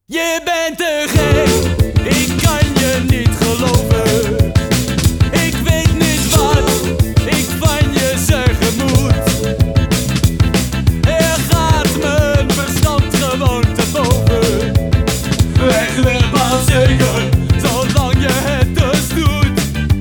Je bent te gek, ik kan je niet geloven. Ik weet niet wat ik van je zeggen moet. Er gaat mijn verstand gewoon te boven. Weg maar zeker, zolang je het dus doet.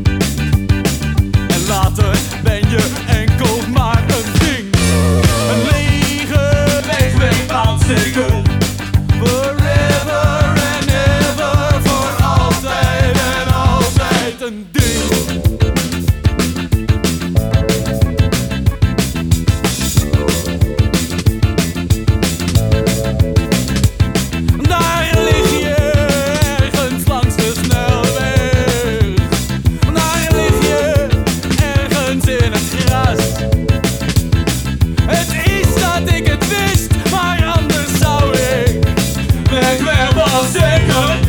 En later ben je enkel maar een ding. Een lege weg maar zeker. Forever and ever, voor altijd en altijd een ding. Daar lig je ergens langs de snelweg. Daar lig je ergens in het gras. Het is dat ik het wist, maar anders zou ik weg wel zeker.